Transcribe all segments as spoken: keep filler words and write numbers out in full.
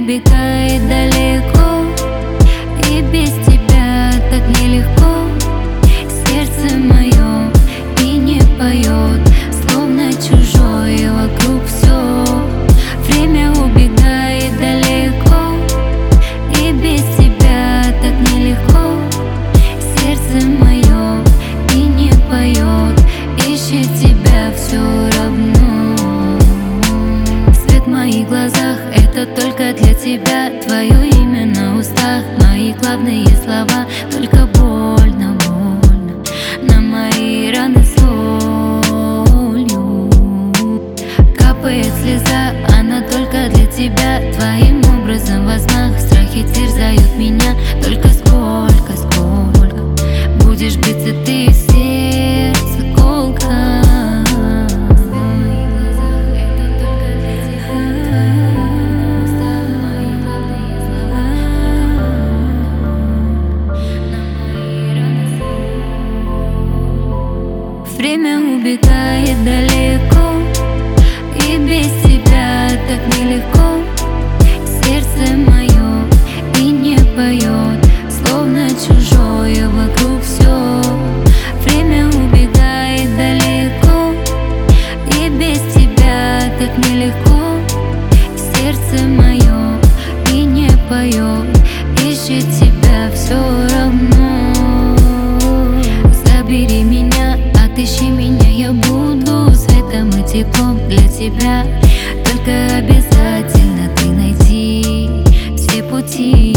убегает далеко, и без тебя так нелегко. Сердце мое и не поет, словно чужое вокруг все. Время убегает далеко, и без тебя так нелегко. Сердце мое и не поет, ищет тебя все равно. Свет в моих глазах — это только для тебя. Твое имя на устах, мои главные слова. Только больно, больно на мои раны солью. Капает слеза, она только для тебя. Твоим образом во снах страхи терзают меня. Только сколько, сколько будешь биться ты в сердце колко. Время убегает далеко, и без тебя так нелегко. Сердце мое и не поет, словно чужое вокруг все. Время убегает далеко, и без тебя так нелегко. Сердце мое и не поет, ищет тебя все равно. Забери меня, отыщи меня, я буду светом и теплом для тебя. Только обязательно ты найди все пути.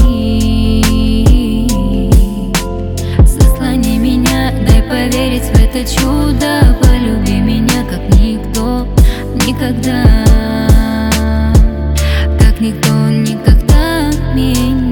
Заслони меня, дай поверить в это чудо. Полюби меня, как никто никогда, как никто никогда меня.